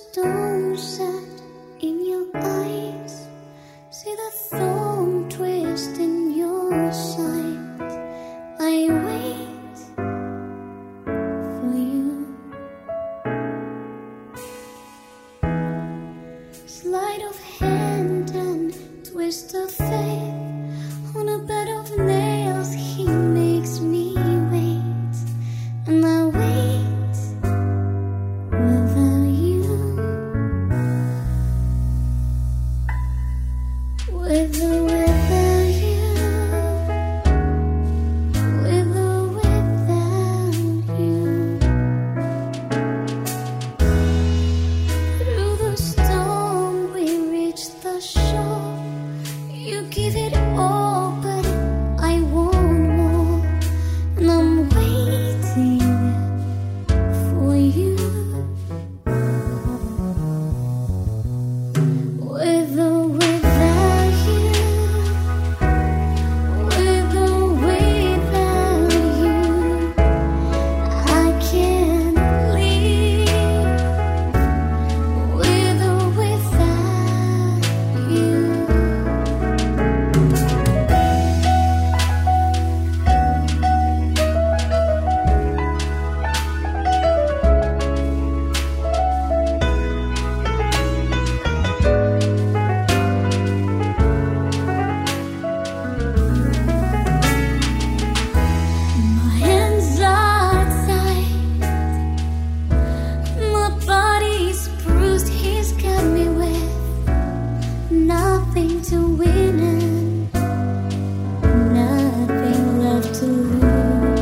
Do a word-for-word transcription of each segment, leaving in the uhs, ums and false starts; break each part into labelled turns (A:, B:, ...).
A: stone set in your eyes, see the thorn twist in your side. I wait for you. Sleight of hand and twist of fate, on a bed of nails he makes me wait, and I wait without you. With or without you, with or without you. Through the storm we reach the shore. You give it all, but I want more, and I'm waiting for you. With or without you, with or without you, I can't live. With or without you. My hands are tied, my body's bruised. He's got me with nothing to win and nothing left to lose.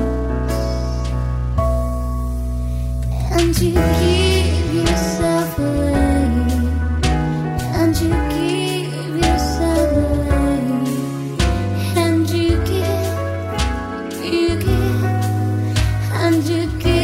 A: And you give yourself away, and you give yourself away, and you give, you give, and you give.